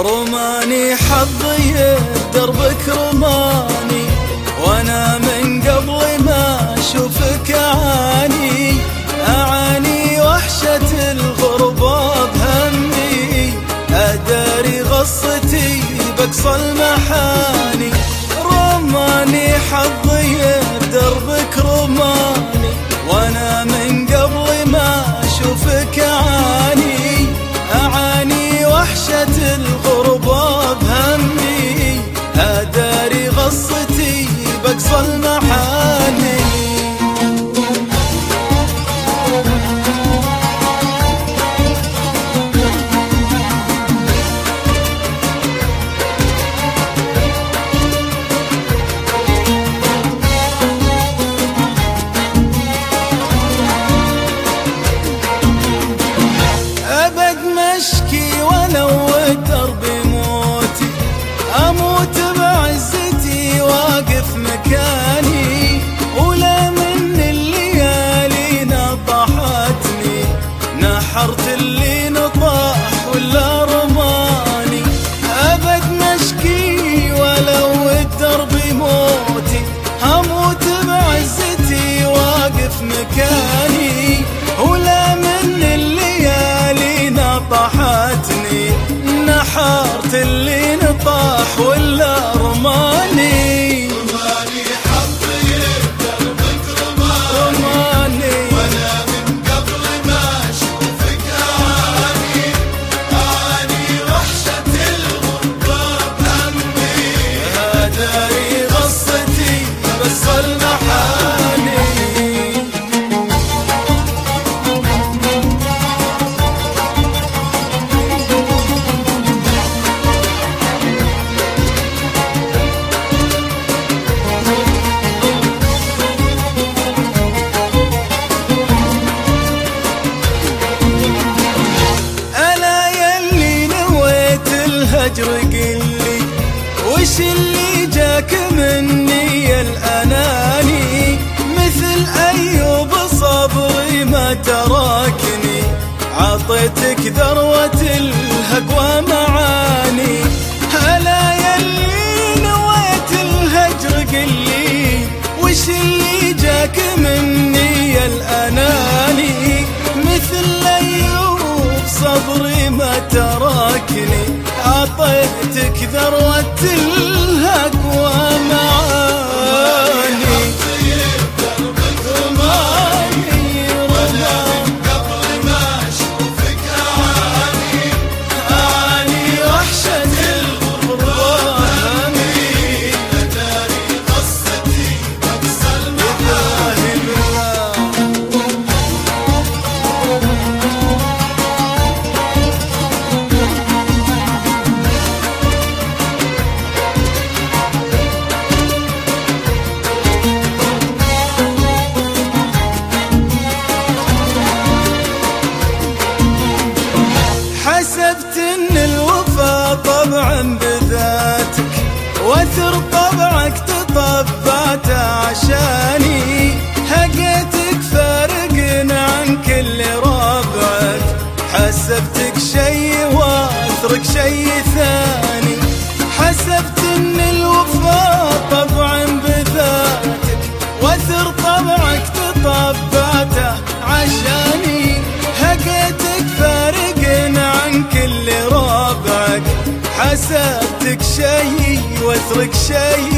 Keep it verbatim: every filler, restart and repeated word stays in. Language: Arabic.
رماني حظي بدربك رماني، وانا من قبل ما اشوفك اعاني اعاني وحشة الغربة بهمي، اداري غصتي بقصى المحاني. رماني حظي بدربك رماني، وانا من قبل ما اشوفك اعاني اعاني وحشة الغربة بهمي، اداري غصتي بقصى المحاني. ابد مشكي ولو الدرب موتي، اموت بعزتي واقف مكاني، ولا من الليالي نطحتني نحرت اللي نطاح ولا رماني. ابد مشكي ولو الدرب موتي، اموت بعزتي واقف مكاني، ولا من الليالي نطحتني نحرت اللي نطاح ولا رماني. رماني حظي بدربك رماني، وانا من قبل ما اشوفك اعاني اعاني وحشة الغربة بهمي، اداري غصتي بس المحاني. الهجر قلي وش اللي جاك مني الأناني، مثل أيوب صبري ما تركني، عطيتك ذروة الهقوى معاني. هلا يلي نويت الهجر قلي وش اللي جاك مني الأناني، مثل أيوب صبري ما تركني، عطيتك ذروة الهقوى معاني. بدربك رماني، وانا من قبل ما اشوفك اعاني اعاني وحشة الغربة بهمي، اداري قصتي بقصى المحاني. حسبت ان الوفا طبعا بذاتك، واثر طبعك تطبعت عشاني، هقيتك فارق عن كل ربعك، حسبتك شي واثرك شي ثاني. حسبت ان الوفا طبعا بذاتك، واثر طبعك تطبعته عشاني، هقيتك فارق عن كل ربعك، حسبتك شي واثرك شي